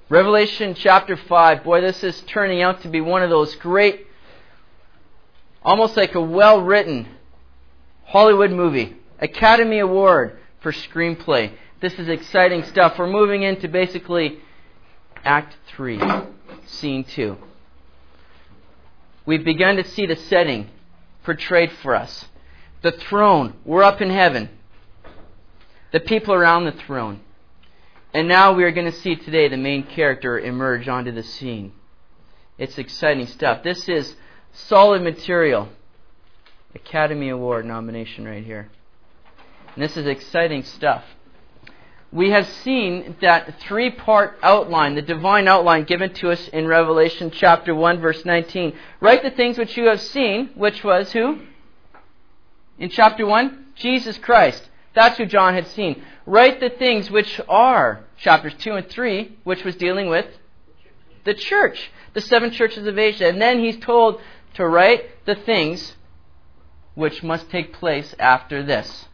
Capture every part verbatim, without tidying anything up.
Revelation chapter five. Boy, this is turning out to be one of those great, almost like a well-written Hollywood movie. Academy Award for screenplay. This is exciting stuff. We're moving into basically Act three, Scene two. We've begun to see the setting portrayed for us. The throne. We're up in heaven. The people around the throne. And now we are going to see today the main character emerge onto the scene. It's exciting stuff. This is solid material. Academy Award nomination right here. And this is exciting stuff. We have seen that three-part outline, the divine outline given to us in Revelation chapter one, verse nineteen. Write the things which you have seen, which was who? In chapter one, Jesus Christ. That's who John had seen. Write the things which are, chapters two and three, which was dealing with the church, the seven churches of Asia. And then he's told to write the things which must take place after this.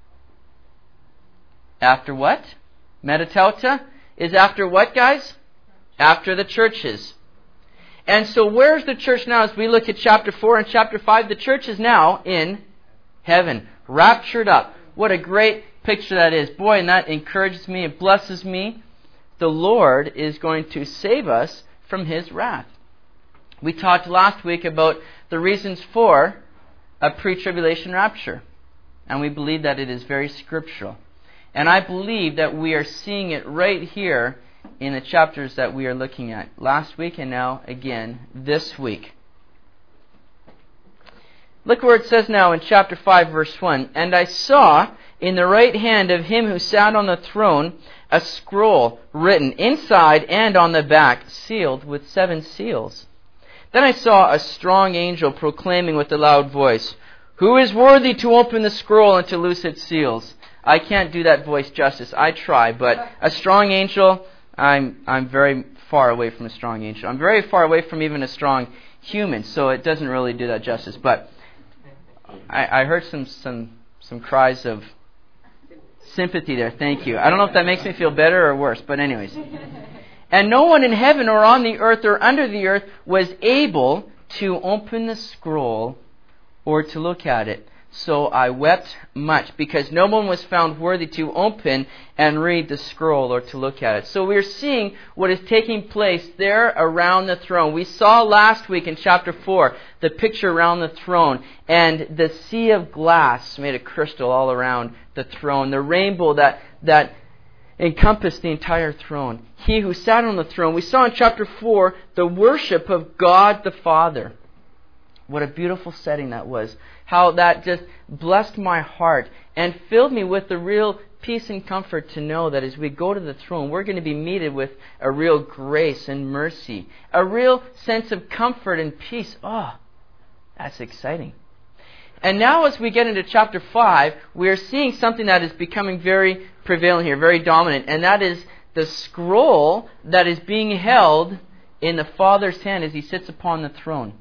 After what? Metatauta is after what, guys? After the churches. And so where's the church now? As we look at chapter four and chapter five, the church is now in heaven, raptured up. What a great picture that is. Boy, and that encourages me, it blesses me. The Lord is going to save us from His wrath. We talked last week about the reasons for a pre-tribulation rapture. And we believe that it is very scriptural. And I believe that we are seeing it right here in the chapters that we are looking at last week and now again this week. Look where it says now in chapter five, verse one. And I saw in the right hand of him who sat on the throne a scroll written inside and on the back, sealed with seven seals. Then I saw a strong angel proclaiming with a loud voice, "Who is worthy to open the scroll and to loose its seals?" I can't do that voice justice. I try, but a strong angel, I'm I'm very far away from a strong angel. I'm very far away from even a strong human, so it doesn't really do that justice. But I, I heard some, some some cries of sympathy there. Thank you. I don't know if that makes me feel better or worse, but anyways. And no one in heaven or on the earth or under the earth was able to open the scroll or to look at it. So I wept much, because no one was found worthy to open and read the scroll or to look at it. So we're seeing what is taking place there around the throne. We saw last week in chapter four the picture around the throne and the sea of glass made of crystal all around the throne. The rainbow that, that encompassed the entire throne. He who sat on the throne. We saw in chapter four the worship of God the Father. What a beautiful setting that was. How that just blessed my heart and filled me with the real peace and comfort to know that as we go to the throne, we're going to be meted with a real grace and mercy. A real sense of comfort and peace. Oh, that's exciting. And now as we get into chapter five, we are seeing something that is becoming very prevalent here, very dominant. And that is the scroll that is being held in the Father's hand as He sits upon the throne.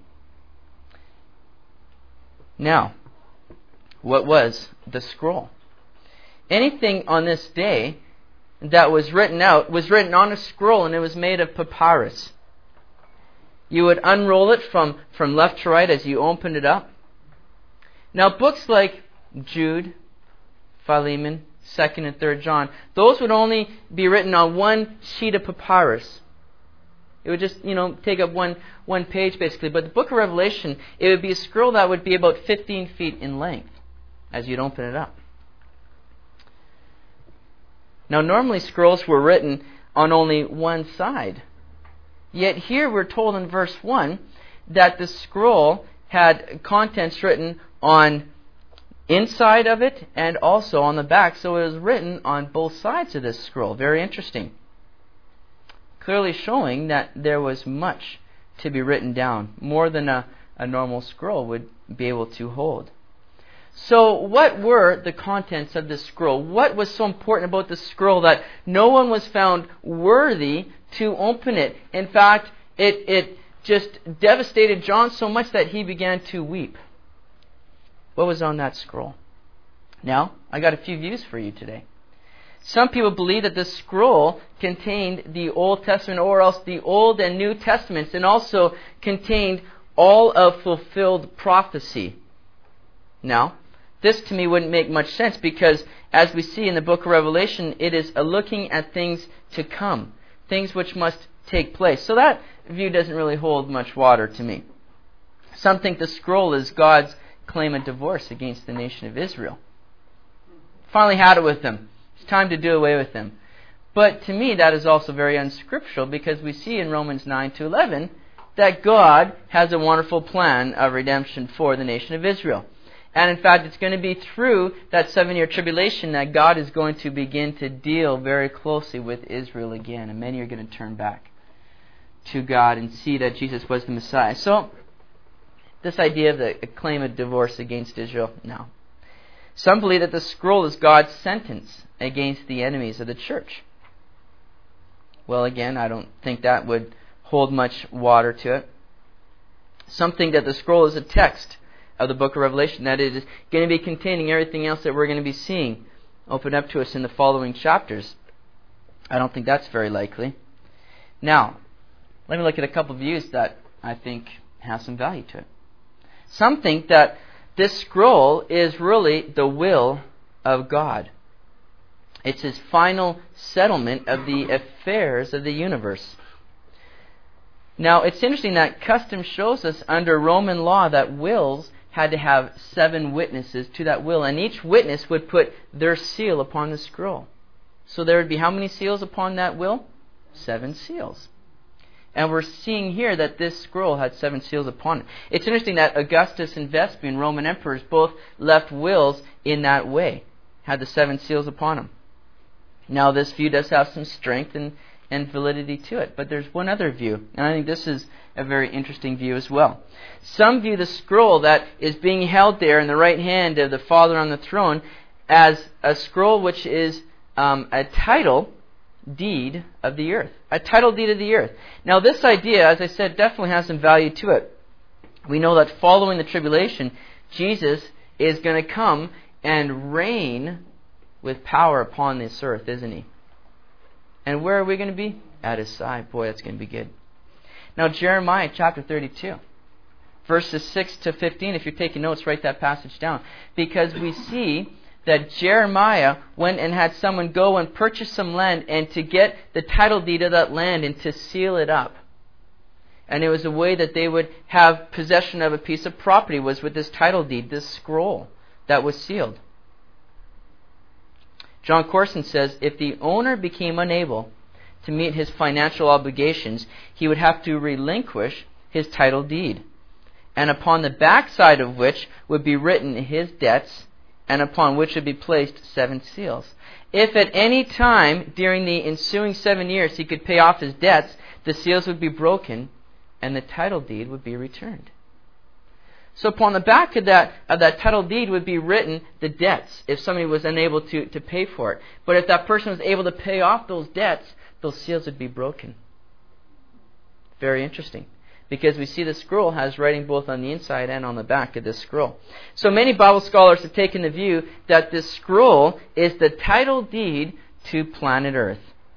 Now, what was the scroll? Anything on this day that was written out was written on a scroll, and it was made of papyrus. You would unroll it from, from left to right as you opened it up. Now, books like Jude, Philemon, Second and Third John, those would only be written on one sheet of papyrus. It would just, you know, take up one, one page basically. But the book of Revelation, it would be a scroll that would be about fifteen feet in length as you'd open it up. Now, normally scrolls were written on only one side. Yet here we're told in verse one that the scroll had contents written on inside of it and also on the back. So it was written on both sides of this scroll. Very interesting. Clearly showing that there was much to be written down, more than a, a normal scroll would be able to hold. So what were the contents of this scroll? What was so important about the scroll that no one was found worthy to open it? In fact, it, it just devastated John so much that he began to weep. What was on that scroll? Now, I got a few views for you today. Some people believe that this scroll contained the Old Testament, or else the Old and New Testaments, and also contained all of fulfilled prophecy. Now, this to me wouldn't make much sense, because as we see in the book of Revelation, it is a looking at things to come, things which must take place. So that view doesn't really hold much water to me. Some think the scroll is God's claim of divorce against the nation of Israel. Finally had it with them. It's time to do away with them. But to me, that is also very unscriptural, because we see in Romans nine to eleven that God has a wonderful plan of redemption for the nation of Israel. And in fact, it's going to be through that seven-year tribulation that God is going to begin to deal very closely with Israel again. And many are going to turn back to God and see that Jesus was the Messiah. So, this idea of the claim of divorce against Israel, no. Some believe that the scroll is God's sentence against the enemies of the church. Well, again, I don't think that would hold much water to it. Some think that the scroll is a text of the book of Revelation, that it is going to be containing everything else that we're going to be seeing open up to us in the following chapters. I don't think that's very likely. Now, let me look at a couple of views that I think have some value to it. Some think that this scroll is really the will of God. It's His final settlement of the affairs of the universe. Now, it's interesting that custom shows us under Roman law that wills had to have seven witnesses to that will, and each witness would put their seal upon the scroll. So there would be how many seals upon that will? Seven seals. And we're seeing here that this scroll had seven seals upon it. It's interesting that Augustus and Vespasian, Roman emperors, both left wills in that way, had the seven seals upon them. Now, this view does have some strength and, and validity to it, but there's one other view, and I think this is a very interesting view as well. Some view the scroll that is being held there in the right hand of the Father on the throne as a scroll which is um, a title deed of the earth. A title deed of the earth. Now, this idea, as I said, definitely has some value to it. We know that following the tribulation, Jesus is going to come and reign with power upon this earth, isn't He? And where are we going to be? At His side. Boy, that's going to be good. Now, Jeremiah chapter thirty-two, verses six to fifteen, if you're taking notes, write that passage down. Because we see that Jeremiah went and had someone go and purchase some land, and to get the title deed of that land and to seal it up. And it was a way that they would have possession of a piece of property, was with this title deed, this scroll that was sealed. John Corson says, if the owner became unable to meet his financial obligations, he would have to relinquish his title deed, and upon the backside of which would be written his debts, and upon which would be placed seven seals. If at any time during the ensuing seven years he could pay off his debts, the seals would be broken, and the title deed would be returned. So upon the back of that of that title deed would be written the debts, if somebody was unable to, to pay for it. But if that person was able to pay off those debts, those seals would be broken. Very interesting. Because we see the scroll has writing both on the inside and on the back of this scroll. So many Bible scholars have taken the view that this scroll is the title deed to planet Earth.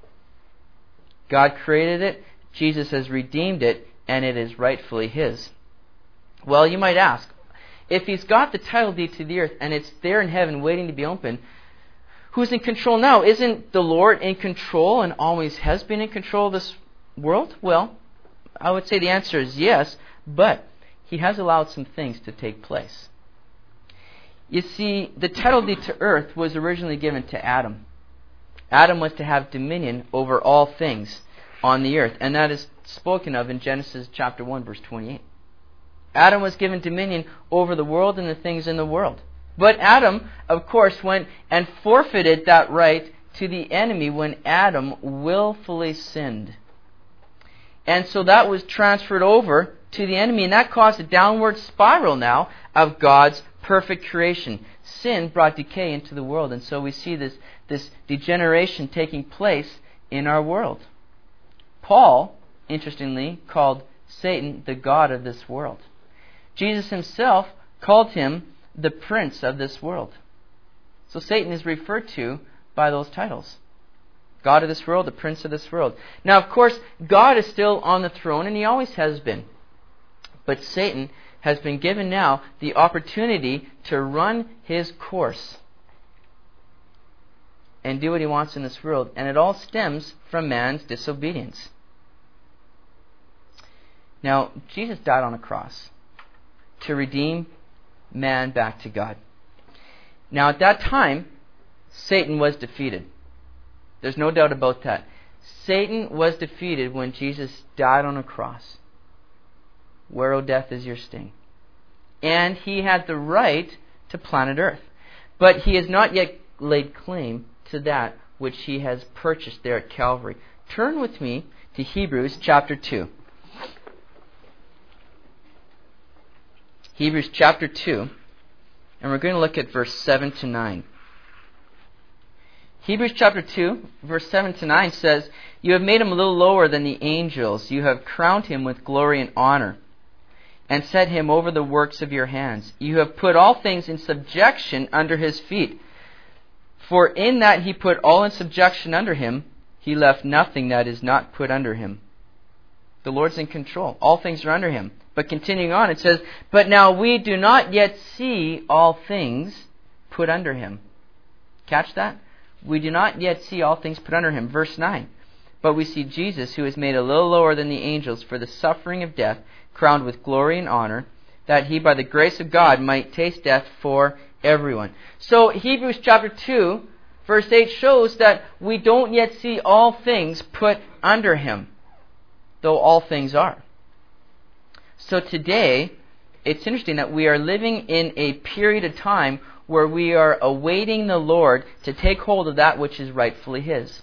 God created it, Jesus has redeemed it, and it is rightfully His. Well, you might ask, if He's got the title deed to the earth and it's there in heaven waiting to be opened, who's in control now? Isn't the Lord in control and always has been in control of this world? Well, I would say the answer is yes, but He has allowed some things to take place. You see, the title deed to earth was originally given to Adam. Adam was to have dominion over all things on the earth, and that is spoken of in Genesis chapter one, verse twenty-eight. Adam was given dominion over the world and the things in the world. But Adam, of course, went and forfeited that right to the enemy when Adam willfully sinned. And so that was transferred over to the enemy, and that caused a downward spiral now of God's perfect creation. Sin brought decay into the world, and so we see this, this degeneration taking place in our world. Paul, interestingly, called Satan the god of this world. Jesus Himself called him the prince of this world. So Satan is referred to by those titles. God of this world, the prince of this world. Now, of course, God is still on the throne, and he always has been. But Satan has been given now the opportunity to run his course and do what he wants in this world. And it all stems from man's disobedience. Now, Jesus died on a cross to redeem man back to God. Now, at that time, Satan was defeated. There's no doubt about that. Satan was defeated when Jesus died on a cross. Where, O death, is your sting? And he had the right to planet Earth. But he has not yet laid claim to that which he has purchased there at Calvary. Turn with me to Hebrews chapter two. Hebrews chapter two, and we're going to look at verse seven to nine. Hebrews chapter two, verse seven to nine says, "You have made him a little lower than the angels. You have crowned him with glory and honor, and set him over the works of your hands. You have put all things in subjection under his feet. For in that he put all in subjection under him, he left nothing that is not put under him." The Lord's in control. All things are under him. But continuing on, it says, "But now we do not yet see all things put under him." Catch that? We do not yet see all things put under him. Verse nine. "But we see Jesus, who is made a little lower than the angels for the suffering of death, crowned with glory and honor, that he by the grace of God might taste death for everyone." So Hebrews chapter two, verse eight shows that we don't yet see all things put under him, though all things are. So today, it's interesting that we are living in a period of time where we are awaiting the Lord to take hold of that which is rightfully his.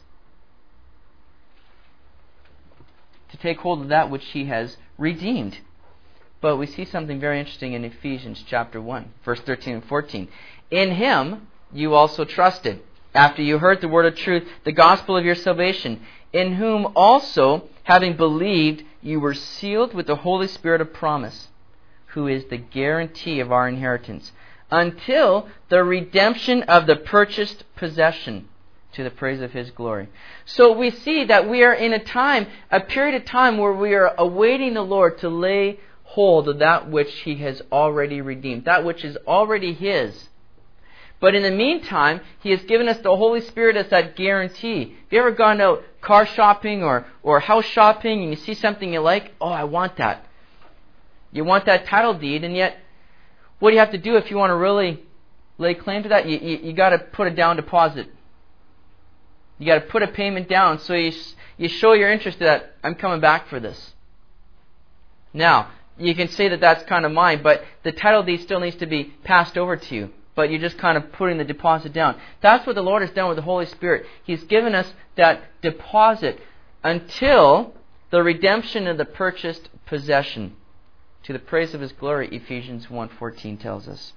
To take hold of that which he has redeemed. But we see something very interesting in Ephesians chapter one, verse thirteen and fourteen. "In him you also trusted, after you heard the word of truth, the gospel of your salvation, in whom also, having believed, you were sealed with the Holy Spirit of promise, who is the guarantee of our inheritance, until the redemption of the purchased possession, to the praise of his glory." So we see that we are in a time, a period of time where we are awaiting the Lord to lay hold of that which he has already redeemed, that which is already his. But in the meantime, he has given us the Holy Spirit as that guarantee. Have you ever gone out car shopping or, or house shopping and you see something you like? Oh, I want that. You want that title deed, and yet what do you have to do if you want to really lay claim to that? You, you, you got to put a down deposit. You got to put a payment down so you, you show your interest that I'm coming back for this. Now, you can say that that's kind of mine, but the title deed still needs to be passed over to you. But you're just kind of putting the deposit down. That's what the Lord has done with the Holy Spirit. He's given us that deposit until the redemption of the purchased possession, to the praise of his glory, Ephesians one fourteen tells us.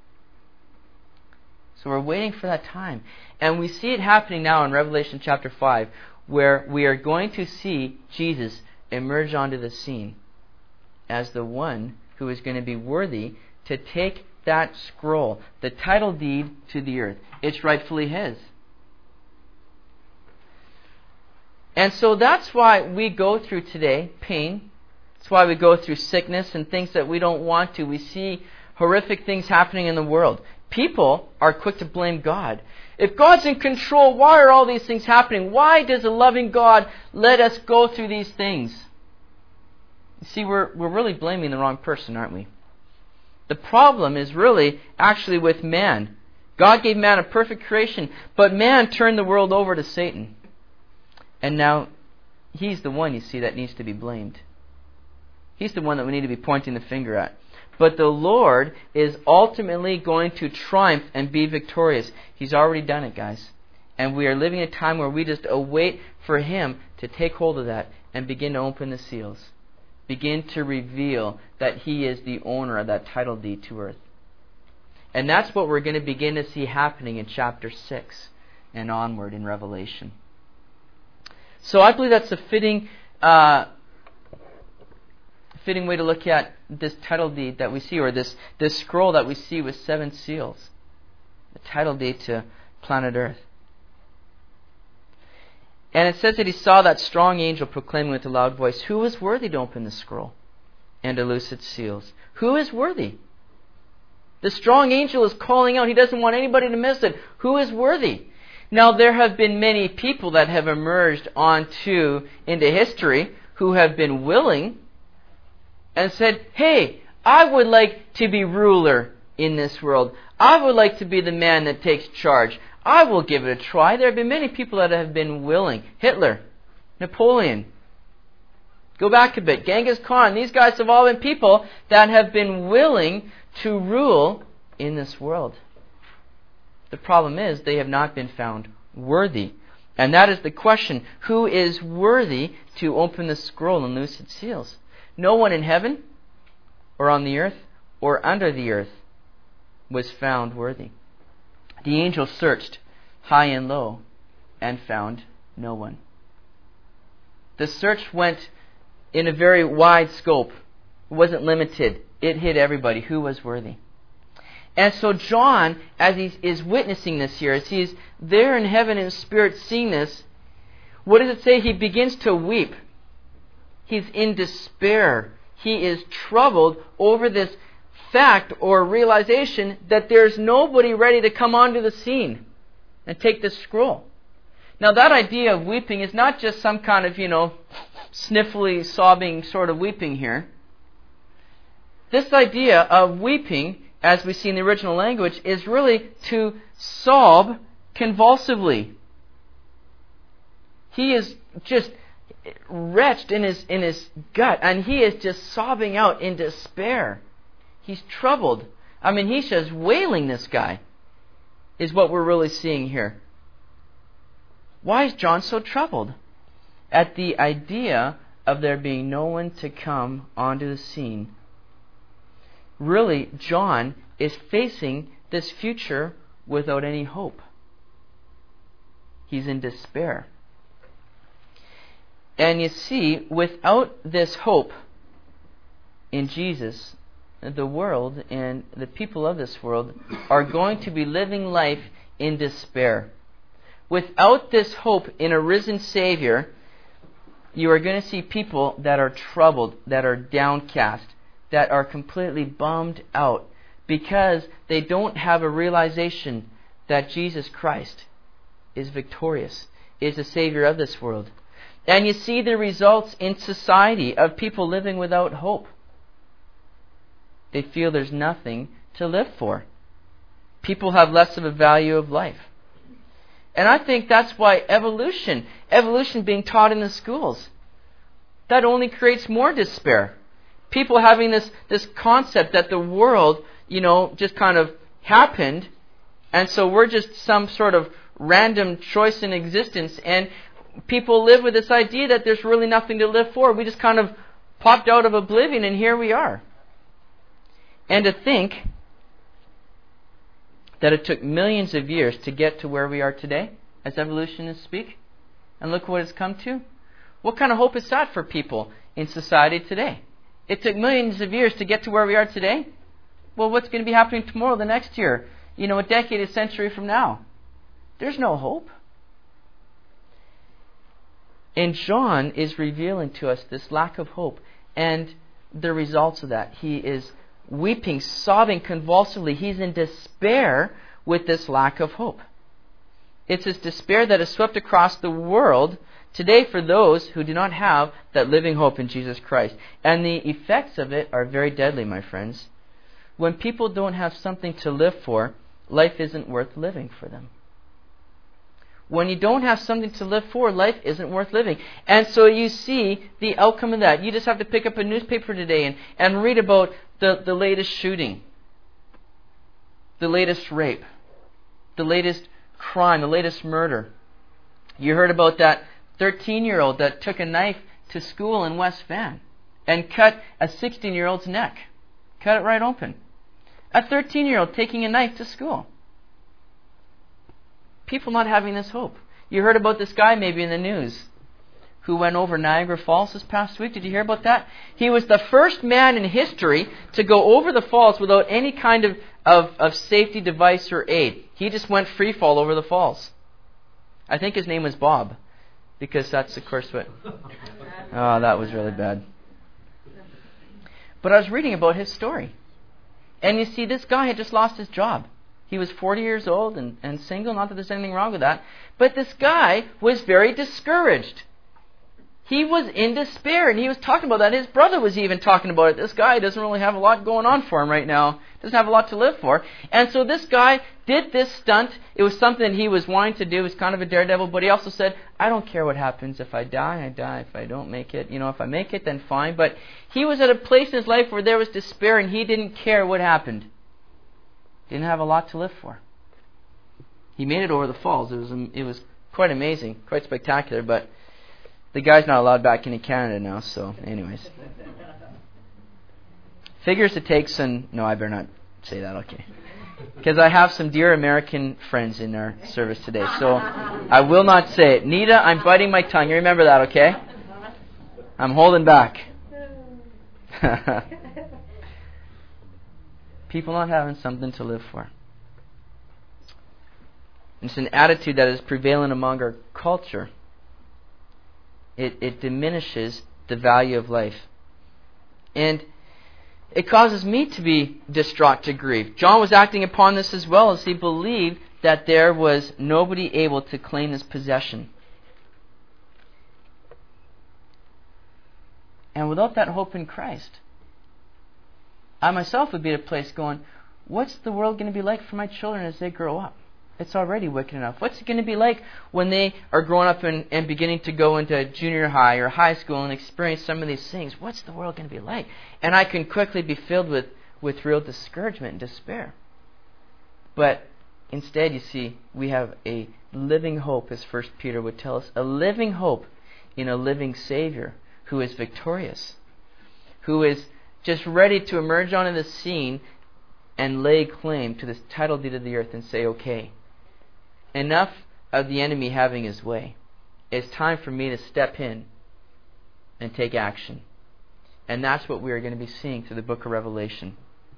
So we're waiting for that time. And we see it happening now in Revelation chapter five, where we are going to see Jesus emerge onto the scene as the one who is going to be worthy to take that scroll, the title deed to the earth. It's rightfully his. And so that's why we go through today pain. That's why we go through sickness and things that we don't want to. We see horrific things happening in the world. People are quick to blame God. If God's in control, why are all these things happening? Why does a loving God let us go through these things? You see, we're, we're really blaming the wrong person, aren't we? The problem is really actually with man. God gave man a perfect creation, but man turned the world over to Satan. And now he's the one, you see, that needs to be blamed. He's the one that we need to be pointing the finger at. But the Lord is ultimately going to triumph and be victorious. He's already done it, guys. And we are living a time where we just await for him to take hold of that and begin to open the seals. Begin to reveal that he is the owner of that title deed to earth. And that's what we're going to begin to see happening in chapter six and onward in Revelation. So I believe that's a fitting uh, fitting way to look at this title deed that we see, or this, this scroll that we see with seven seals. The title deed to planet Earth. And it says that he saw that strong angel proclaiming with a loud voice, "Who is worthy to open the scroll and to loose its seals?" Who is worthy? The strong angel is calling out. He doesn't want anybody to miss it. Who is worthy? Now, there have been many people that have emerged onto into history who have been willing and said, "Hey, I would like to be ruler in this world. I would like to be the man that takes charge. I will give it a try." There have been many people that have been willing. Hitler, Napoleon. Go back a bit. Genghis Khan. These guys have all been people that have been willing to rule in this world. The problem is they have not been found worthy. And that is the question. Who is worthy to open the scroll and loose its seals? No one in heaven or on the earth or under the earth was found worthy. The angel searched high and low and found no one. The search went in a very wide scope. It wasn't limited. It hit everybody. Who was worthy? And so John, as he is witnessing this here, as he's there in heaven in spirit seeing this, what does it say? He begins to weep. He's in despair. He is troubled over this fact or realization that there's nobody ready to come onto the scene and take this scroll. Now, that idea of weeping is not just some kind of, you know, sniffly, sobbing sort of weeping here. This idea of weeping, as we see in the original language, is really to sob convulsively. He is just wretched in his in his gut, and he is just sobbing out in despair. He's troubled. I mean, he's just wailing, this guy, is what we're really seeing here. Why is John so troubled? At the idea of there being no one to come onto the scene. Really, John is facing this future without any hope. He's in despair. And you see, without this hope in Jesus, the world and the people of this world are going to be living life in despair. Without this hope in a risen Savior, you are going to see people that are troubled, that are downcast, that are completely bummed out because they don't have a realization that Jesus Christ is victorious, is the Savior of this world. And you see the results in society of people living without hope. They feel there's nothing to live for. People have less of a value of life. And I think that's why evolution, evolution being taught in the schools, that only creates more despair. People having this, this concept that the world, you know, just kind of happened, and so we're just some sort of random choice in existence, and people live with this idea that there's really nothing to live for. We just kind of popped out of oblivion, and here we are. And to think that it took millions of years to get to where we are today, as evolutionists speak, and look what it's come to. What kind of hope is that for people in society today? It took millions of years to get to where we are today. Well, what's going to be happening tomorrow, the next year, you know, a decade, a century from now? There's no hope. And John is revealing to us this lack of hope and the results of that. He is weeping, sobbing convulsively. He's in despair with this lack of hope. It's this despair that has swept across the world today for those who do not have that living hope in Jesus Christ. And the effects of it are very deadly, my friends. When people don't have something to live for, life isn't worth living for them. When you don't have something to live for, life isn't worth living. And so you see the outcome of that. You just have to pick up a newspaper today and, and read about the, the latest shooting, the latest rape, the latest crime, the latest murder. You heard about that thirteen-year-old that took a knife to school in West Van and cut a sixteen-year-old's neck. Cut it right open. A thirteen-year-old taking a knife to school. People not having this hope. You heard about this guy maybe in the news who went over Niagara Falls this past week. Did you hear about that? He was the first man in history to go over the falls without any kind of, of, of safety device or aid. He just went free fall over the falls. I think his name was Bob. because that's, of course, what... Oh, that was really bad. But I was reading about his story. And you see, this guy had just lost his job. He was forty years old and, and single. Not that there's anything wrong with that. But this guy was very discouraged. He was in despair, and he was talking about that. His brother was even talking about it. This guy doesn't really have a lot going on for him right now. Doesn't have a lot to live for. And so this guy did this stunt. It was something he was wanting to do. He was kind of a daredevil, but he also said, I don't care what happens. If I die, I die. If I don't make it, you know, if I make it, then fine. But he was at a place in his life where there was despair, and he didn't care what happened. Didn't have a lot to live for. He made it over the falls. It was it was quite amazing, quite spectacular, but the guy's not allowed back into Canada now, so anyways. Figures it takes, and no, I better not say that, okay. Because I have some dear American friends in our service today, so I will not say it. Nita, I'm biting my tongue. You remember that, okay? I'm holding back. People not having something to live for. It's an attitude that is prevalent among our culture. It, it diminishes the value of life. And it causes me to be distraught, to grieve. John was acting upon this as well, as he believed that there was nobody able to claim this possession. And without that hope in Christ, I myself would be at a place going, what's the world going to be like for my children as they grow up? It's already wicked enough. What's it going to be like when they are growing up and, and beginning to go into junior high or high school and experience some of these things? What's the world going to be like? And I can quickly be filled with, with real discouragement and despair. But instead, you see, we have a living hope, as First Peter would tell us, a living hope in a living Savior who is victorious, who is just ready to emerge onto the scene and lay claim to this title deed of the earth and say, okay, enough of the enemy having his way. It's time for me to step in and take action. And that's what we are going to be seeing through the book of Revelation.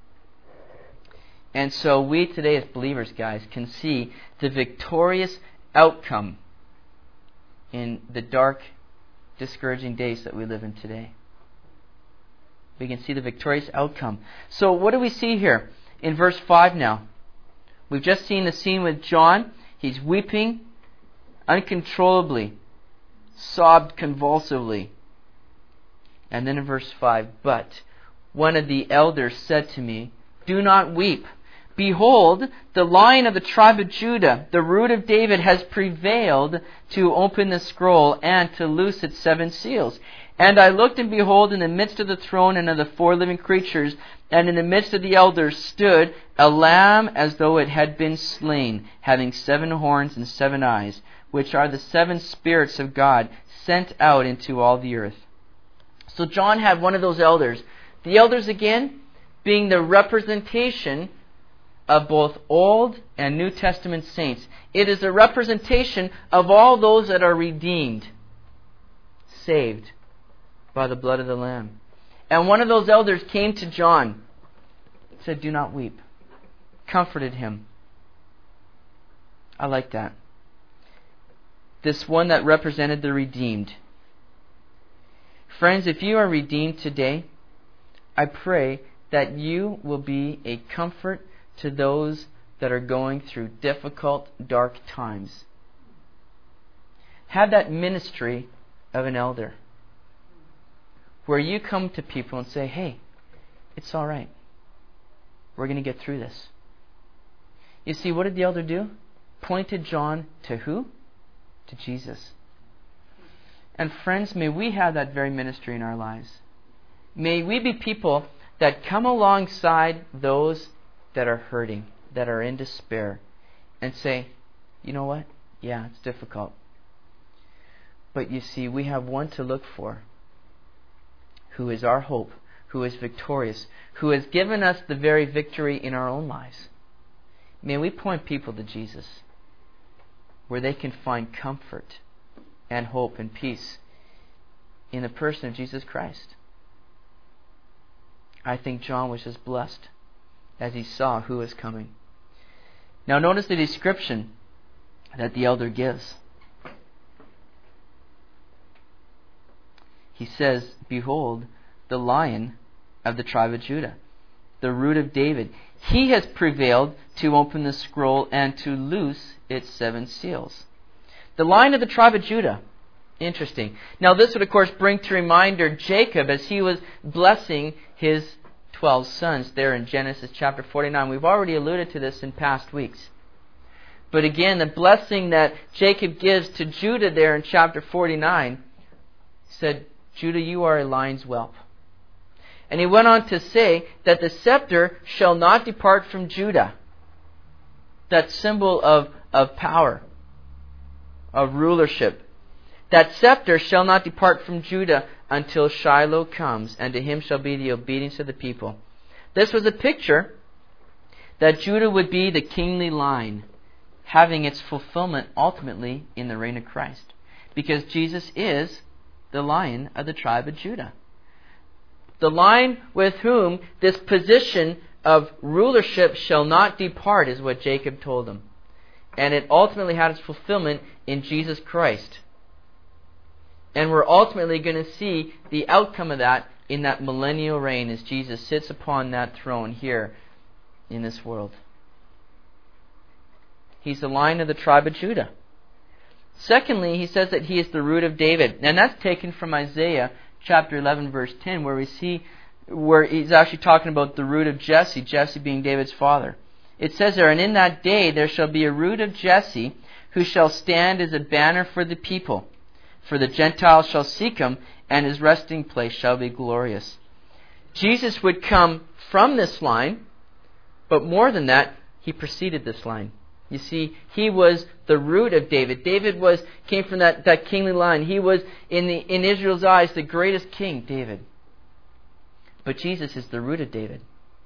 And so we today as believers, guys, can see the victorious outcome in the dark, discouraging days that we live in today. We can see the victorious outcome. So what do we see here? In verse five now, we've just seen the scene with John. He's weeping uncontrollably, sobbed convulsively. And then in verse five, but one of the elders said to me, do not weep. Behold, the Lion of the tribe of Judah, the Root of David, has prevailed to open the scroll and to loose its seven seals. And I looked, and behold, in the midst of the throne and of the four living creatures, and in the midst of the elders stood a lamb as though it had been slain, having seven horns and seven eyes, which are the seven spirits of God sent out into all the earth. So John had one of those elders. The elders, again, being the representation of both Old and New Testament saints. It is a representation of all those that are redeemed, saved by the blood of the Lamb. And one of those elders came to John, said, do not weep, comforted him. I like that. This one that represented the redeemed. Friends, if you are redeemed today, I pray that you will be a comfort to those that are going through difficult, dark times. Have that ministry of an elder, where you come to people and say, hey, it's all right. We're going to get through this. You see, what did the elder do? Pointed John to who? To Jesus. And friends, may we have that very ministry in our lives. May we be people that come alongside those that are hurting, that are in despair, and say, you know what? Yeah, it's difficult. But you see, we have one to look for, who is our hope, who is victorious, who has given us the very victory in our own lives. May we point people to Jesus, where they can find comfort and hope and peace in the person of Jesus Christ. I think John was just blessed as he saw who was coming. Now notice the description that the elder gives. he says, "Behold, the Lion of the tribe of Judah, the root of David. He has prevailed to open the scroll and to loose its seven seals." The Lion of the tribe of Judah. Interesting. Now this would, of course, bring to reminder Jacob as he was blessing his twelve sons there in Genesis chapter forty-nine. We've already alluded to this in past weeks. But again, the blessing that Jacob gives to Judah there in chapter forty-nine said, "Judah, you are a lion's whelp." And he went on to say that the scepter shall not depart from Judah. That symbol of, of power, of rulership. That scepter shall not depart from Judah until Shiloh comes, and to him shall be the obedience of the people. This was a picture that Judah would be the kingly line, having its fulfillment ultimately in the reign of Christ. Because Jesus is the Lion of the tribe of Judah. The line with whom this position of rulership shall not depart is what Jacob told him. And it ultimately had its fulfillment in Jesus Christ. And we're ultimately going to see the outcome of that in that millennial reign as Jesus sits upon that throne here in this world. He's the Lion of the tribe of Judah. Secondly, he says that he is the root of David. And that's taken from Isaiah chapter eleven, verse ten, where we see where he's actually talking about the root of Jesse, Jesse being David's father. It says there, "And in that day there shall be a root of Jesse, who shall stand as a banner for the people. For the Gentiles shall seek him, and his resting place shall be glorious." Jesus would come from this line, but more than that, he preceded this line. You see, he was the root of David. David was came from that, that kingly line. He was, in the in Israel's eyes, the greatest king, David. But Jesus is the root of David.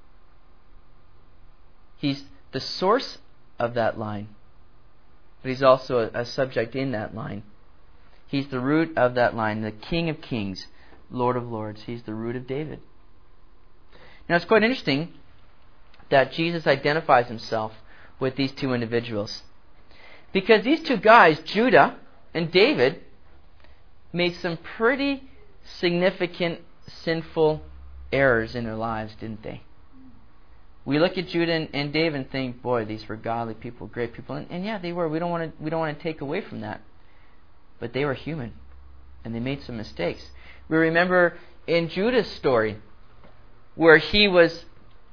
He's the source of that line. But he's also a, a subject in that line. He's the root of that line, the King of Kings, Lord of Lords. He's the root of David. Now it's quite interesting that Jesus identifies himself with these two individuals. Because these two guys, Judah and David, made some pretty significant sinful errors in their lives, didn't they? We look at Judah and, and David and think, boy, these were godly people, great people. And, and yeah, they were. We don't want to we don't want to take away from that. But they were human, and they made some mistakes. We remember in Judah's story, where he was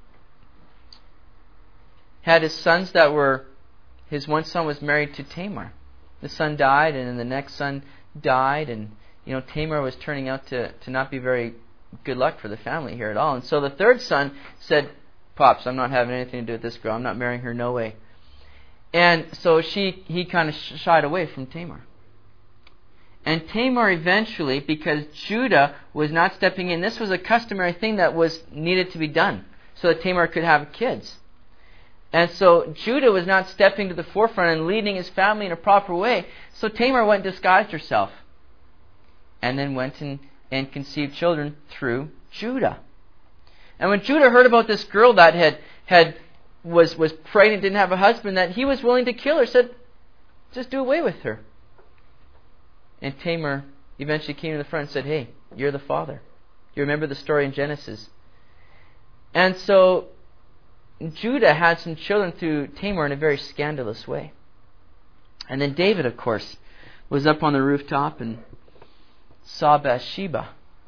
had his sons that were, his one son was married to Tamar. The son died, and then the next son died, and you know Tamar was turning out to, to not be very good luck for the family here at all. And so the third son said, "Pops, I'm not having anything to do with this girl. I'm not marrying her, no way." And so she he kind of shied away from Tamar. And Tamar eventually, because Judah was not stepping in, this was a customary thing that was needed to be done so that Tamar could have kids. And so Judah was not stepping to the forefront and leading his family in a proper way. So Tamar went and disguised herself. And then went and, and conceived children through Judah. And when Judah heard about this girl that had had was, was pregnant, didn't have a husband, that he was willing to kill her, said, just do away with her. And Tamar eventually came to the front and said, "Hey, you're the father." You remember the story in Genesis. And so Judah had some children through Tamar in a very scandalous way. And then David, of course, was up on the rooftop and saw Bathsheba.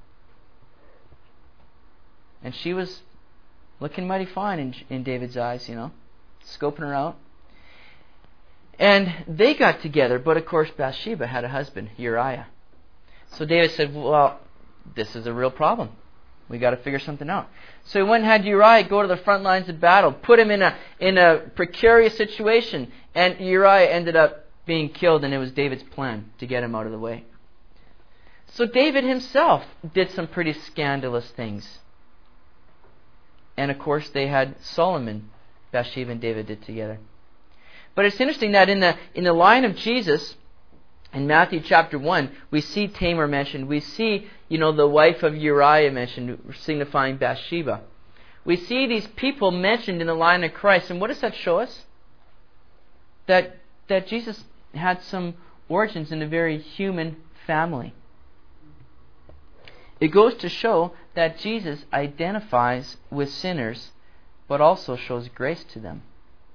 And she was looking mighty fine in, in David's eyes, you know, scoping her out. And they got together, but of course Bathsheba had a husband, Uriah. So David said, well, this is a real problem. We got to figure something out. So he went and had Uriah go to the front lines of battle, put him in a in a precarious situation, and Uriah ended up being killed, and it was David's plan to get him out of the way. So David himself did some pretty scandalous things. And of course they had Solomon, Bathsheba and David did together. But it's interesting that in the in the line of Jesus, in Matthew chapter one, we see Tamar mentioned. We see, you know, the wife of Uriah mentioned, signifying Bathsheba. We see these people mentioned in the line of Christ. And what does that show us? That that Jesus had some origins in a very human family. It goes to show that Jesus identifies with sinners, but also shows grace to them.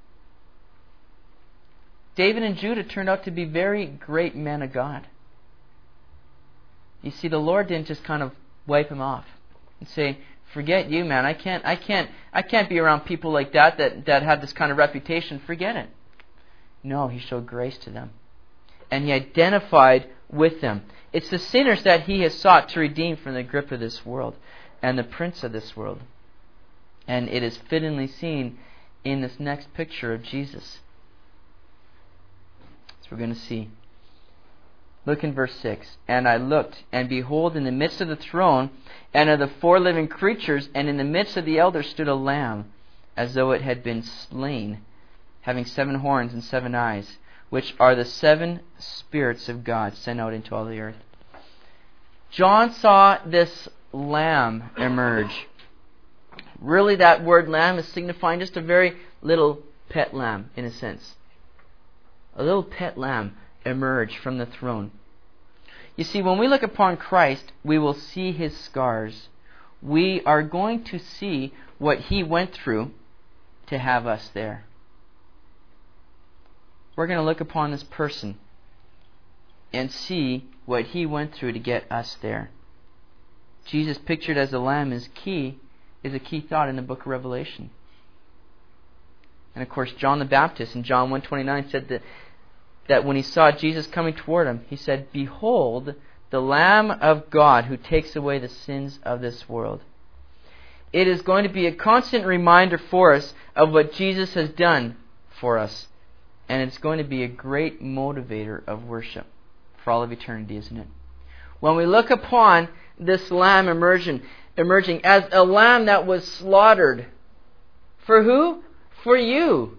David and Judah turned out to be very great men of God. You see, the Lord didn't just kind of wipe him off and say, "Forget you, man. I can't, I can't, I can't be around people like that that that have this kind of reputation. Forget it." No, He showed grace to them, and He identified with them. It's the sinners that He has sought to redeem from the grip of this world and the prince of this world, and it is fittingly seen in this next picture of Jesus. So we're going to see. Look in verse six. "And I looked, and behold, in the midst of the throne, and of the four living creatures, and in the midst of the elders stood a lamb, as though it had been slain, having seven horns and seven eyes, which are the seven spirits of God sent out into all the earth." John saw this lamb emerge. Really, that word lamb is signifying just a very little pet lamb, in a sense. A little pet lamb emerge from the throne. You see, when we look upon Christ, we will see His scars. We are going to see what He went through to have us there. We're going to look upon this person and see what He went through to get us there. Jesus pictured as a lamb is key, is a key thought in the book of Revelation. And of course, John the Baptist in John one twenty-nine said that that when he saw Jesus coming toward him, he said, "Behold, the Lamb of God who takes away the sins of this world." It is going to be a constant reminder for us of what Jesus has done for us. And it's going to be a great motivator of worship for all of eternity, isn't it? When we look upon this Lamb emerging, emerging as a lamb that was slaughtered. For who? For you.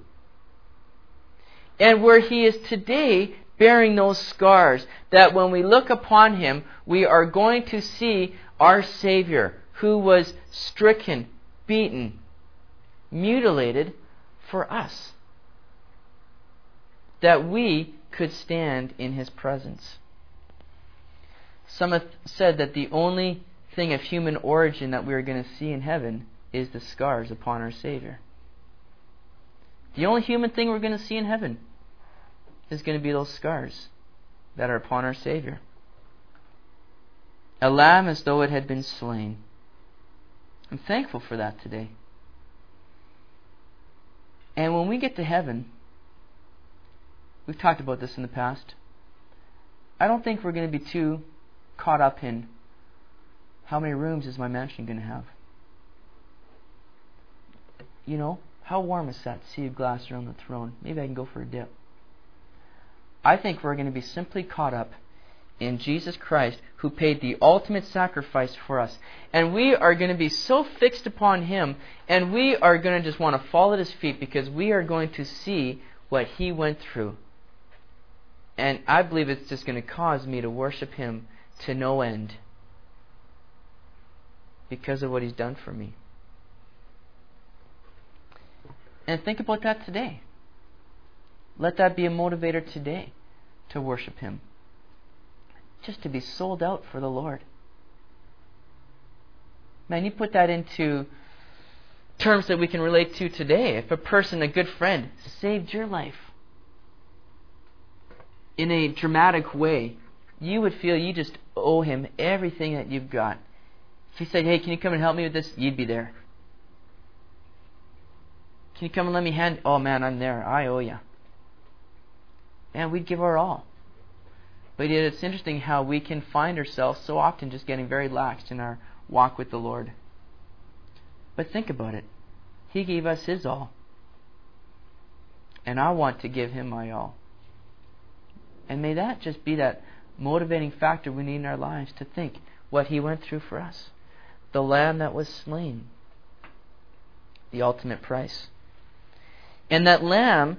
And where He is today bearing those scars, that when we look upon Him, we are going to see our Savior, who was stricken, beaten, mutilated for us, that we could stand in His presence. Some have said that the only thing of human origin that we are going to see in heaven is the scars upon our Savior. The only human thing we're going to see in heaven is going to be those scars that are upon our Savior. A lamb as though it had been slain. I'm thankful for that today. And when we get to heaven, we've talked about this in the past, I don't think we're going to be too caught up in how many rooms is my mansion going to have. You know, how warm is that sea of glass around the throne? Maybe I can go for a dip. I think we're going to be simply caught up in Jesus Christ, who paid the ultimate sacrifice for us. And we are going to be so fixed upon Him, and we are going to just want to fall at His feet, because we are going to see what He went through. And I believe it's just going to cause me to worship Him to no end, because of what He's done for me. And think about that today. Let that be a motivator today to worship Him. Just to be sold out for the Lord. Man, you put that into terms that we can relate to today. If a person, a good friend, saved your life in a dramatic way, you would feel you just owe him everything that you've got. If he said, "Hey, can you come and help me with this?" You'd be there. "Can you come and let me hand?" "Oh man, I'm there. I owe you." And we'd give our all. But yet it's interesting how we can find ourselves so often just getting very lax in our walk with the Lord. But think about it. He gave us His all. And I want to give Him my all. And may that just be that motivating factor we need in our lives, to think what He went through for us. The Lamb that was slain. The ultimate price. And that Lamb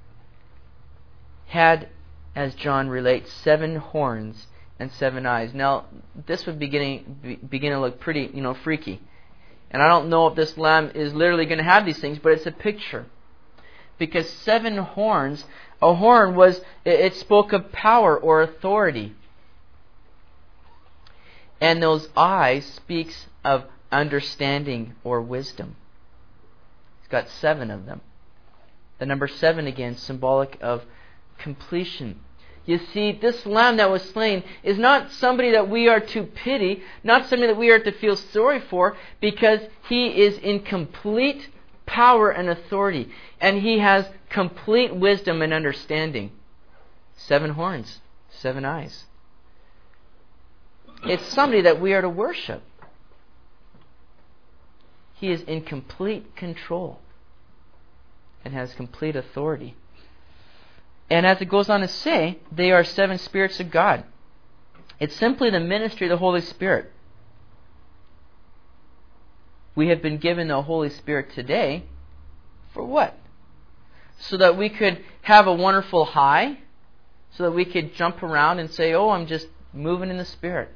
had, as John relates, seven horns and seven eyes. Now, this would beginning, be, begin to look pretty, you know, freaky. And I don't know if this lamb is literally going to have these things, but it's a picture. Because seven horns, a horn was, it, it spoke of power or authority. And those eyes speaks of understanding or wisdom. He's got seven of them. The number seven again, symbolic of completion. You see, this lamb that was slain is not somebody that we are to pity, not somebody that we are to feel sorry for, because he is in complete power and authority. And he has complete wisdom and understanding. Seven horns, seven eyes. It's somebody that we are to worship. He is in complete control and has complete authority. And as it goes on to say, they are seven spirits of God. It's simply the ministry of the Holy Spirit. We have been given the Holy Spirit today for what? So that we could have a wonderful high, so that we could jump around and say, oh, I'm just moving in the Spirit.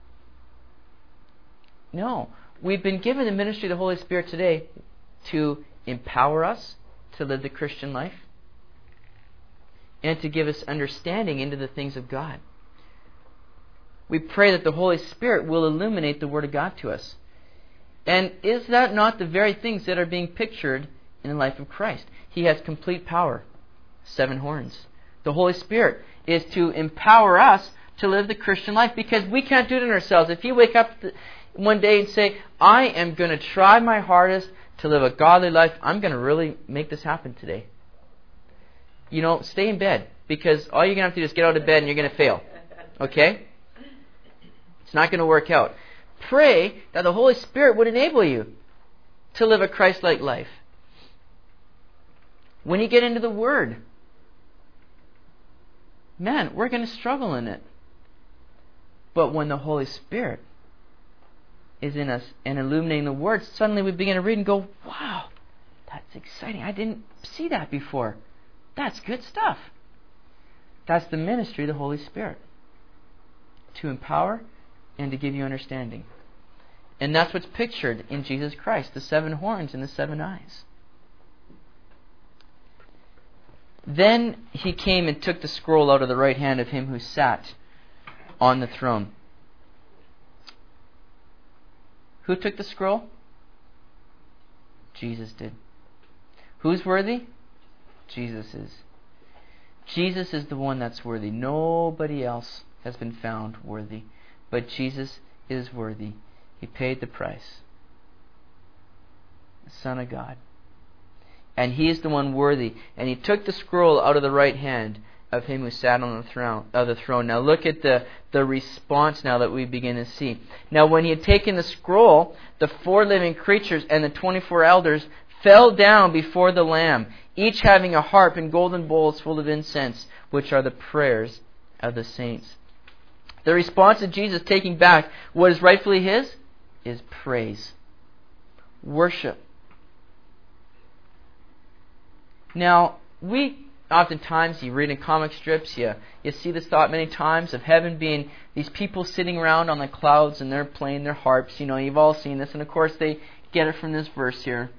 No. We've been given the ministry of the Holy Spirit today to empower us to live the Christian life and to give us understanding into the things of God. We pray that the Holy Spirit will illuminate the Word of God to us. And is that not the very things that are being pictured in the life of Christ? He has complete power. Seven horns. The Holy Spirit is to empower us to live the Christian life, because we can't do it in ourselves. If you wake up one day and say, I am going to try my hardest to live a godly life, I'm going to really make this happen today. You know, stay in bed, because all you're going to have to do is get out of bed and you're going to fail. Okay? It's not going to work out. Pray that the Holy Spirit would enable you to live a Christ-like life. When you get into the Word, man, we're going to struggle in it. But when the Holy Spirit is in us and illuminating the Word, suddenly we begin to read and go, wow, that's exciting. I didn't see that before. That's good stuff. That's the ministry of the Holy Spirit. To empower and to give you understanding. And that's what's pictured in Jesus Christ, the seven horns and the seven eyes. Then he came and took the scroll out of the right hand of him who sat on the throne. Who took the scroll? Jesus did. Who's worthy? Jesus is. Jesus is the one that's worthy. Nobody else has been found worthy. But Jesus is worthy. He paid the price. The Son of God. And He is the one worthy. And He took the scroll out of the right hand of Him who sat on the throne. Of the throne. Now look at the, the response now that we begin to see. Now when He had taken the scroll, the four living creatures and the twenty-four elders fell down before the Lamb, each having a harp and golden bowls full of incense, which are the prayers of the saints. The response of Jesus taking back what is rightfully His is praise. Worship. Now, we oftentimes, you read in comic strips, you, you see this thought many times of heaven being these people sitting around on the clouds and they're playing their harps. You know, you've all seen this, and of course they get it from this verse here.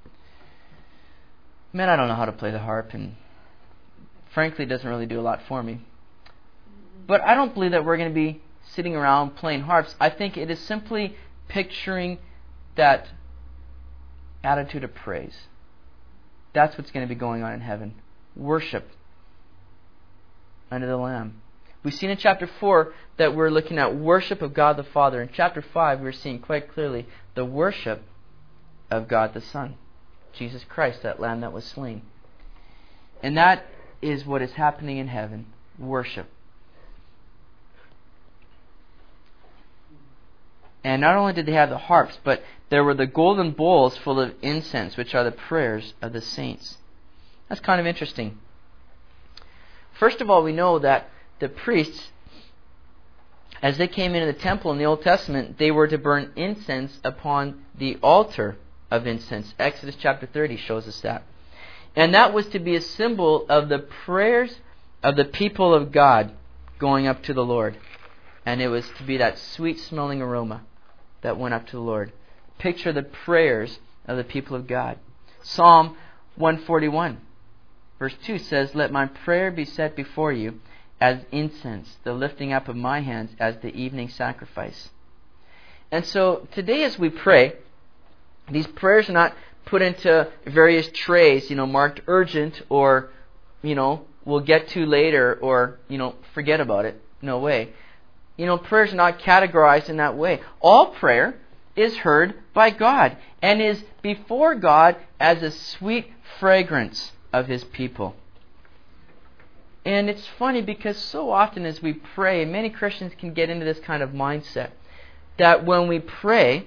Man, I don't know how to play the harp, and frankly, it doesn't really do a lot for me. But I don't believe that we're going to be sitting around playing harps. I think it is simply picturing that attitude of praise. That's what's going to be going on in heaven. Worship under the Lamb. We've seen in chapter four that we're looking at worship of God the Father. In chapter five, we're seeing quite clearly the worship of God the Son. Jesus Christ, that Lamb that was slain. And that is what is happening in heaven. Worship. And not only did they have the harps, but there were the golden bowls full of incense, which are the prayers of the saints. That's kind of interesting. First of all, we know that the priests, as they came into the temple in the Old Testament, they were to burn incense upon the altar of incense. Exodus chapter thirty shows us that. And that was to be a symbol of the prayers of the people of God going up to the Lord. And it was to be that sweet smelling aroma that went up to the Lord. Picture the prayers of the people of God. Psalm one forty-one verse two says, "Let my prayer be set before you as incense, the lifting up of my hands as the evening sacrifice." And so today as we pray, these prayers are not put into various trays, you know, marked urgent or, you know, we'll get to later or, you know, forget about it. No way. You know, prayers are not categorized in that way. All prayer is heard by God and is before God as a sweet fragrance of His people. And it's funny because so often as we pray, many Christians can get into this kind of mindset that when we pray,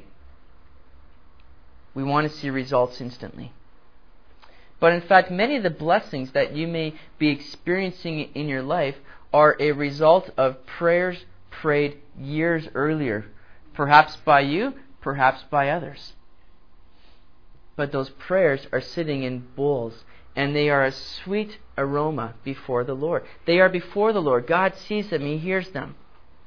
we want to see results instantly. But in fact, many of the blessings that you may be experiencing in your life are a result of prayers prayed years earlier, perhaps by you, perhaps by others. But those prayers are sitting in bowls, and they are a sweet aroma before the Lord. They are before the Lord. God sees them. He hears them.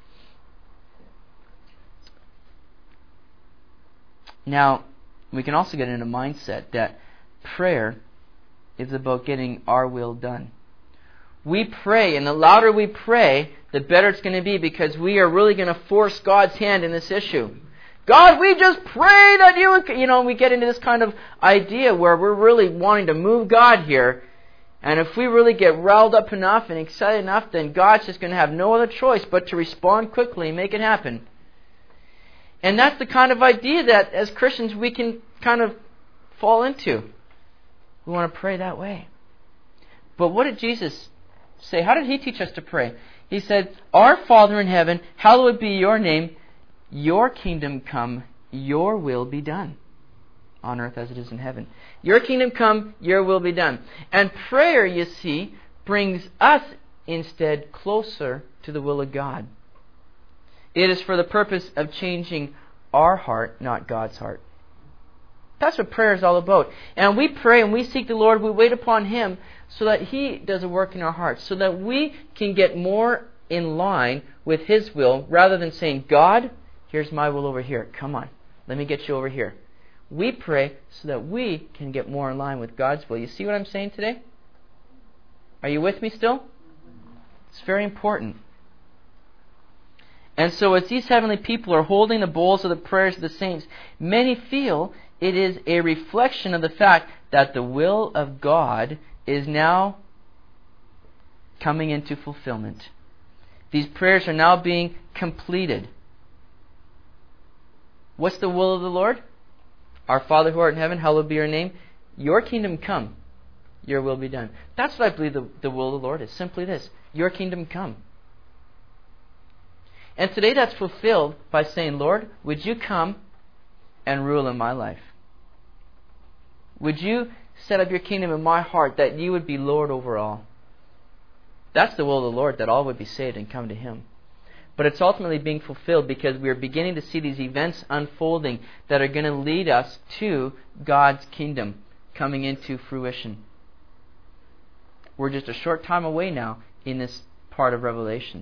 Now, we can also get in a mindset that prayer is about getting our will done. We pray, and the louder we pray, the better it's going to be because we are really going to force God's hand in this issue. God, we just pray that you would, you know, we get into this kind of idea where we're really wanting to move God here. And if we really get riled up enough and excited enough, then God's just going to have no other choice but to respond quickly and make it happen. And that's the kind of idea that as Christians we can kind of fall into. We want to pray that way. But what did Jesus say? How did He teach us to pray? He said, Our Father in heaven, hallowed be your name. Your kingdom come, your will be done. On earth as it is in heaven. Your kingdom come, your will be done. And prayer, you see, brings us instead closer to the will of God. It is for the purpose of changing our heart, not God's heart. That's what prayer is all about. And we pray and we seek the Lord, we wait upon Him so that He does a work in our hearts, so that we can get more in line with His will rather than saying, God, here's my will over here. Come on, let me get you over here. We pray so that we can get more in line with God's will. You see what I'm saying today? Are you with me still? It's very important. And so as these heavenly people are holding the bowls of the prayers of the saints, many feel it is a reflection of the fact that the will of God is now coming into fulfillment. These prayers are now being completed. What's the will of the Lord? Our Father who art in heaven, hallowed be your name. Your kingdom come, your will be done. That's what I believe the, the will of the Lord is. Simply this, your kingdom come. And today that's fulfilled by saying, Lord, would you come and rule in my life? Would you set up your kingdom in my heart that you would be Lord over all? That's the will of the Lord, that all would be saved and come to Him. But it's ultimately being fulfilled because we are beginning to see these events unfolding that are going to lead us to God's kingdom coming into fruition. We're just a short time away now in this part of Revelation.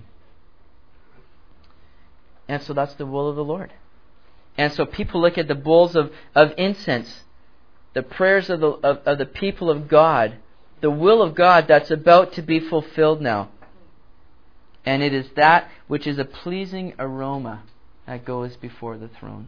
And so that's the will of the Lord. And so people look at the bowls of, of incense, the prayers of the, of, of the people of God, the will of God that's about to be fulfilled now. And it is that which is a pleasing aroma that goes before the throne.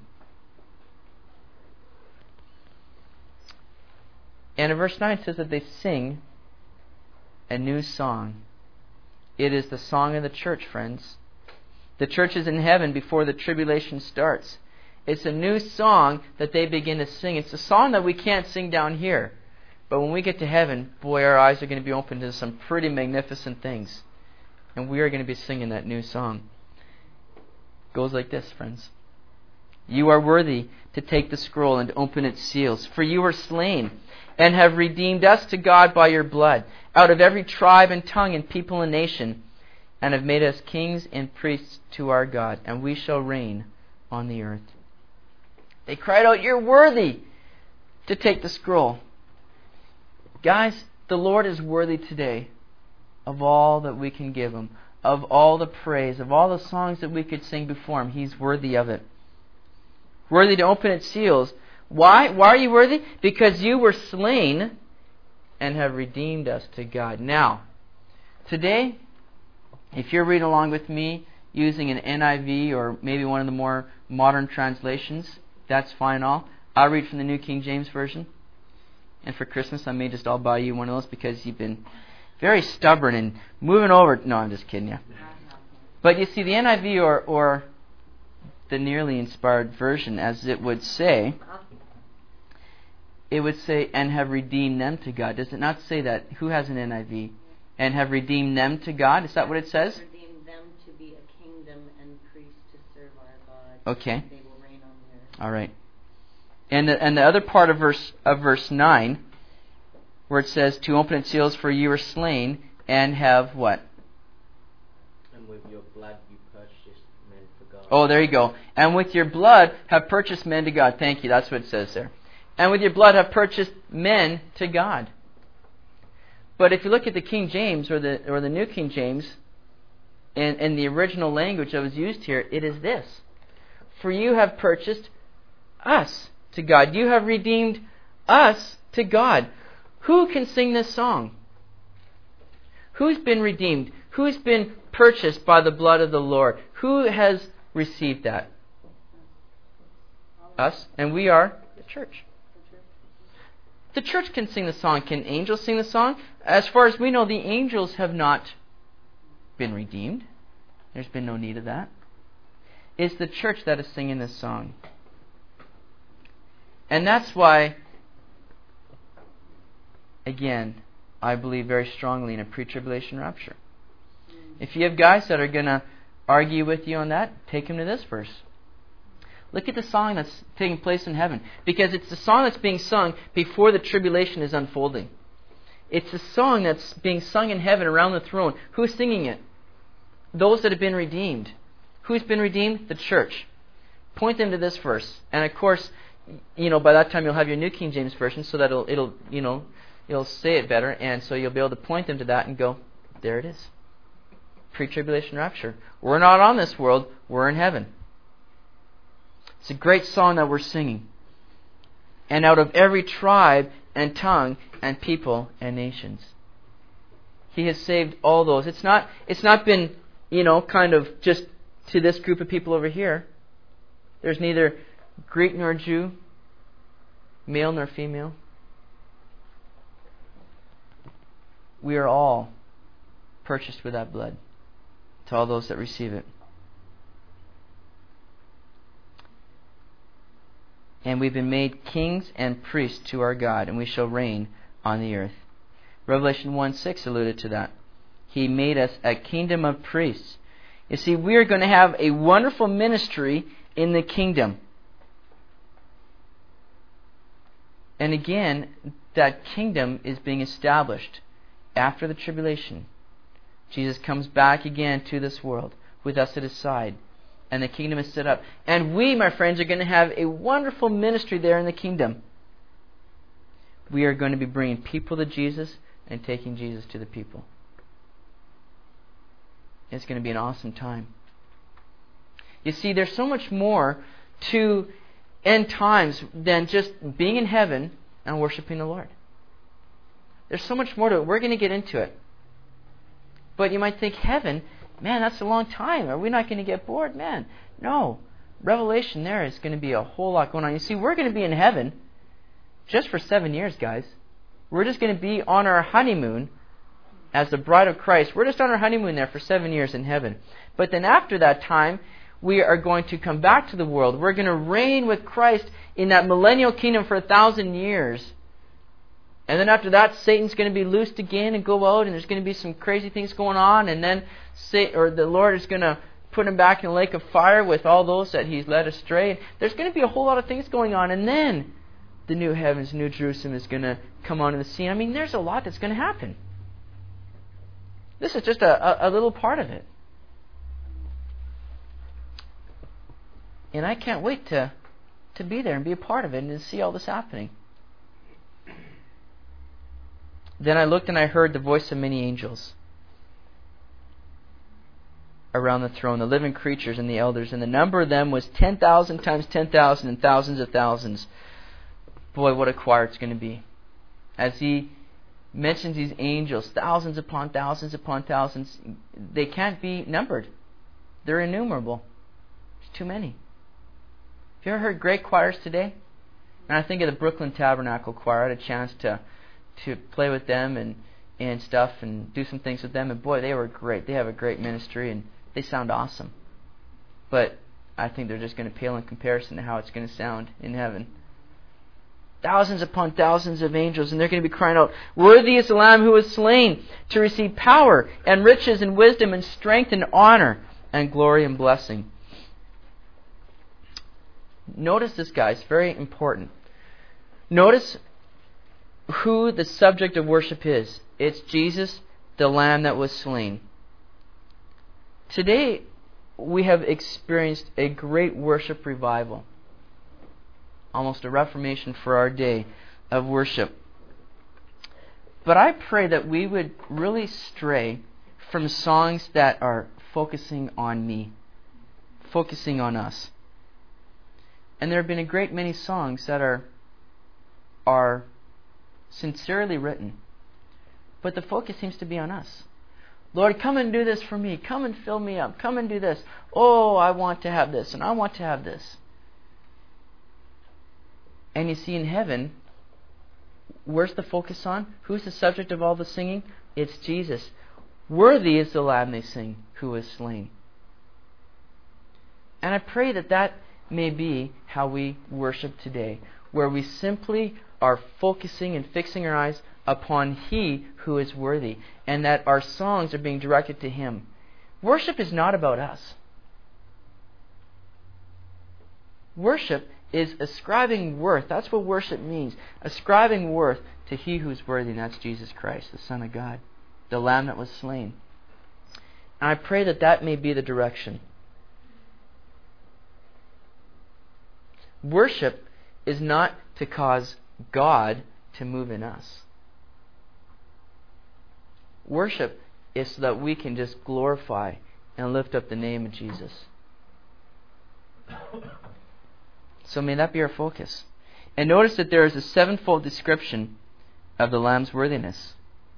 And in verse nine it says that they sing a new song. It is the song of the church, friends. The church is in heaven before the tribulation starts. It's a new song that they begin to sing. It's a song that we can't sing down here. But when we get to heaven, boy, our eyes are going to be open to some pretty magnificent things. And we are going to be singing that new song. It goes like this, friends. You are worthy to take the scroll and open its seals, for you were slain and have redeemed us to God by your blood, out of every tribe and tongue and people and nation, and have made us kings and priests to our God, and we shall reign on the earth. They cried out, you're worthy to take the scroll. Guys, the Lord is worthy today of all that we can give Him, of all the praise, of all the songs that we could sing before Him. He's worthy of it. Worthy to open its seals. Why? Why are you worthy? Because you were slain and have redeemed us to God. Now, today, if you're reading along with me using an N I V or maybe one of the more modern translations. That's fine all. I'll read from the New King James Version. And for Christmas, I may just all buy you one of those because you've been very stubborn and moving over. No, I'm just kidding you. But you see, the N I V or, or the nearly inspired version, as it would say, it would say, and have redeemed them to God. Does it not say that? Who has an N I V? And have redeemed them to God? Is that what it says? Redeemed them to be a kingdom and priests to serve our God. Okay. They will reign on the earth. All right. And the, and the other part of verse of verse nine, where it says, to open its seals, for you were slain, and have what? And with your blood you purchased men for God. Oh, there you go. And with your blood have purchased men to God. Thank you. That's what it says there. And with your blood have purchased men to God. But if you look at the King James or the or the New King James, and, and the original language that was used here, it is this. For you have purchased us to God. You have redeemed us to God. Who can sing this song? Who's been redeemed? Who's been purchased by the blood of the Lord? Who has received that? Us. And we are the church. The church can sing the song. Can angels sing the song? As far as we know, the angels have not been redeemed. There's been no need of that. It's the church that is singing this song. And that's why, again, I believe very strongly in a pre-tribulation rapture. If you have guys that are going to argue with you on that, take them to this verse. Look at the song that's taking place in heaven. Because it's the song that's being sung before the tribulation is unfolding. It's the song that's being sung in heaven around the throne. Who's singing it? Those that have been redeemed. Who's been redeemed? The church. Point them to this verse. And of course, you know, by that time you'll have your New King James Version, so that it'll, it'll you know, you'll say it better, and so you'll be able to point them to that and go, there it is. Pre-tribulation rapture. We're not on this world. We're in heaven. It's a great song that we're singing. And out of every tribe and tongue and people and nations. He has saved all those. It's not it's not been, you know, kind of just to this group of people over here. There's neither Greek nor Jew, male nor female. We are all purchased with that blood to all those that receive it. And we've been made kings and priests to our God, and we shall reign on the earth. Revelation one six alluded to that. He made us a kingdom of priests. You see, we are going to have a wonderful ministry in the kingdom. And again, that kingdom is being established after the tribulation. Jesus comes back again to this world with us at His side. And the kingdom is set up. And we, my friends, are going to have a wonderful ministry there in the kingdom. We are going to be bringing people to Jesus and taking Jesus to the people. It's going to be an awesome time. You see, there's so much more to end times than just being in heaven and worshiping the Lord. There's so much more to it. We're going to get into it. But you might think, heaven, man, that's a long time. Are we not going to get bored? Man, no. Revelation there is going to be a whole lot going on. You see, we're going to be in heaven just for seven years, guys. We're just going to be on our honeymoon as the bride of Christ. We're just on our honeymoon there for seven years in heaven. But then after that time, we are going to come back to the world. We're going to reign with Christ in that millennial kingdom for a thousand years. And then after that, Satan's going to be loosed again and go out, and there's going to be some crazy things going on, and then Satan, or the Lord is going to put him back in a lake of fire with all those that He's led astray. There's going to be a whole lot of things going on, and then the new heavens, New Jerusalem is going to come onto the scene. I mean, there's a lot that's going to happen. This is just a, a, a little part of it. And I can't wait to, to be there and be a part of it and to see all this happening. Then I looked and I heard the voice of many angels around the throne, the living creatures and the elders, and the number of them was ten thousand times ten thousand and thousands of thousands. Boy, what a choir it's going to be. As he mentions these angels, thousands upon thousands upon thousands, they can't be numbered. They're innumerable. There's too many. you ever heard great choirs today? And I think of the Brooklyn Tabernacle Choir. I had a chance to to play with them and, and stuff and do some things with them. And boy, they were great. They have a great ministry and they sound awesome. But I think they're just going to pale in comparison to how it's going to sound in heaven. Thousands upon thousands of angels, and they're going to be crying out, "Worthy is the Lamb who was slain to receive power and riches and wisdom and strength and honor and glory and blessing." Notice this, guys, very important. Notice who the subject of worship is. It's Jesus, the Lamb that was slain. Today, we have experienced a great worship revival. Almost a reformation for our day of worship. But I pray that we would really stray from songs that are focusing on me, focusing on us. And there have been a great many songs that are are sincerely written, but the focus seems to be on us. Lord, come and do this for me. Come and fill me up. Come and do this. Oh, I want to have this, and I want to have this. And you see, in heaven, where's the focus on? Who's the subject of all the singing? It's Jesus. Worthy is the Lamb, they sing, who was slain. And I pray that that may be how we worship today, where we simply are focusing and fixing our eyes upon He who is worthy, and that our songs are being directed to Him. Worship is not about us. Worship is ascribing worth. That's what worship means. Ascribing worth to He who is worthy, and that's Jesus Christ, the Son of God, the Lamb that was slain. And I pray that that may be the direction. Worship is not to cause God to move in us. Worship is so that we can just glorify and lift up the name of Jesus. So may that be our focus. And notice that there is a sevenfold description of the Lamb's worthiness.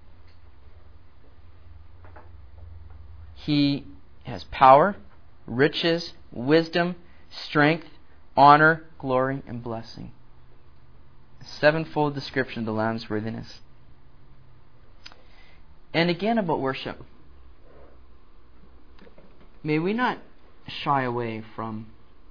He has power, riches, wisdom, strength, honor, glory, and blessing. A sevenfold description of the Lamb's worthiness. And again about worship. May we not shy away from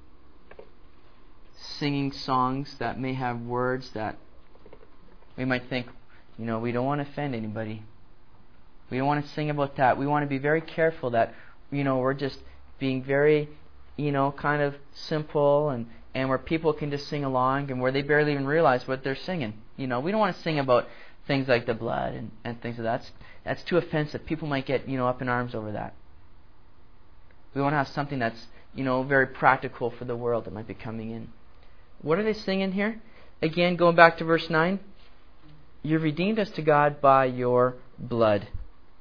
singing songs that may have words that we might think, you know, we don't want to offend anybody. We don't want to sing about that. We want to be very careful that, you know, we're just being very, you know, kind of simple and, and where people can just sing along and where they barely even realize what they're singing. You know, we don't want to sing about things like the blood and, and things like that. That's, that's too offensive. People might get, you know, up in arms over that. We want to have something that's, you know, very practical for the world that might be coming in. What are they singing here? Again, going back to verse nine. You've redeemed us to God by your blood.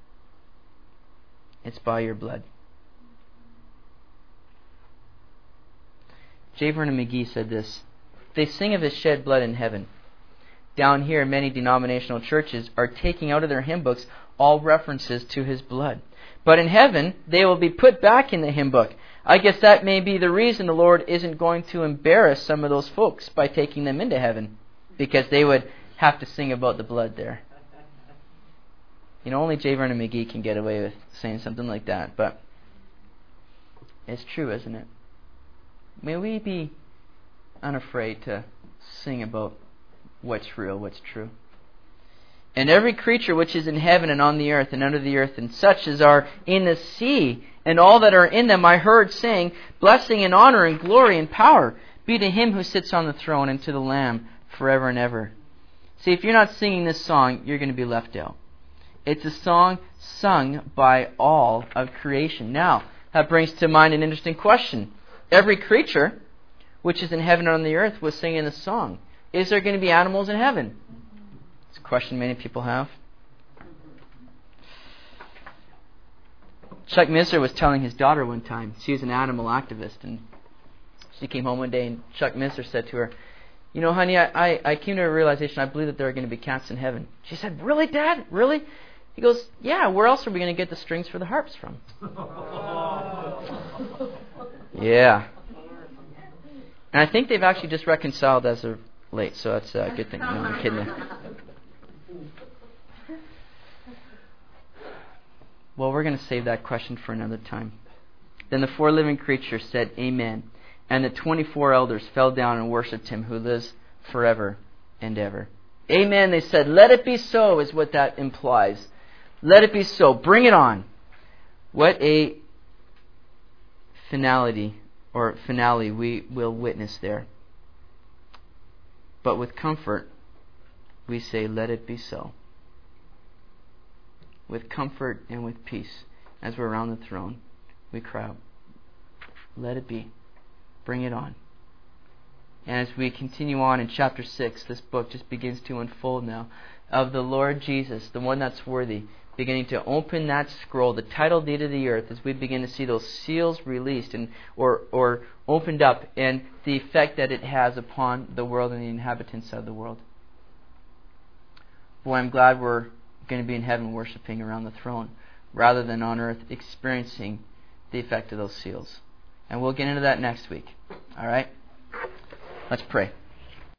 It's by your blood. J. Vernon McGee said this: they sing of His shed blood in heaven. Down here, many denominational churches are taking out of their hymn books all references to His blood. But in heaven, they will be put back in the hymn book. I guess that may be the reason the Lord isn't going to embarrass some of those folks by taking them into heaven, because they would have to sing about the blood there. You know, only J. Vernon McGee can get away with saying something like that, but it's true, isn't it? May we be unafraid to sing about what's real, what's true. And every creature which is in heaven and on the earth and under the earth, and such as are in the sea, and all that are in them, I heard saying, blessing and honor and glory and power be to Him who sits on the throne and to the Lamb forever and ever. See, if you're not singing this song, you're going to be left out. It's a song sung by all of creation. Now, that brings to mind an interesting question. Every creature which is in heaven and on the earth was singing this song. Is there going to be animals in heaven? It's a question many people have. Chuck Missler was telling his daughter one time, she was an animal activist, and she came home one day and Chuck Missler said to her, you know, honey, I, I, I came to a realization, I believe that there are going to be cats in heaven. She said, really, Dad? Really? He goes, yeah, where else are we going to get the strings for the harps from? Yeah. And I think they've actually just reconciled as of late, so that's a good thing. No, I'm kidding. Well, we're going to save that question for another time. Then the four living creatures said, Amen. And the twenty-four elders fell down and worshipped him who lives forever and ever. Amen, they said. Let it be so, is what that implies. Let it be so. Bring it on. What a finality or finale we will witness there. But with comfort, we say, let it be so. With comfort and with peace, as we're around the throne, we cry out, let it be. Bring it on. And as we continue on in chapter six, this book just begins to unfold now of the Lord Jesus, the one that's worthy, beginning to open that scroll, the title deed of the earth, as we begin to see those seals released and or or opened up, and the effect that it has upon the world and the inhabitants of the world. Boy, I'm glad we're going to be in heaven worshiping around the throne, rather than on earth experiencing the effect of those seals. And we'll get into that next week. All right? Let's pray.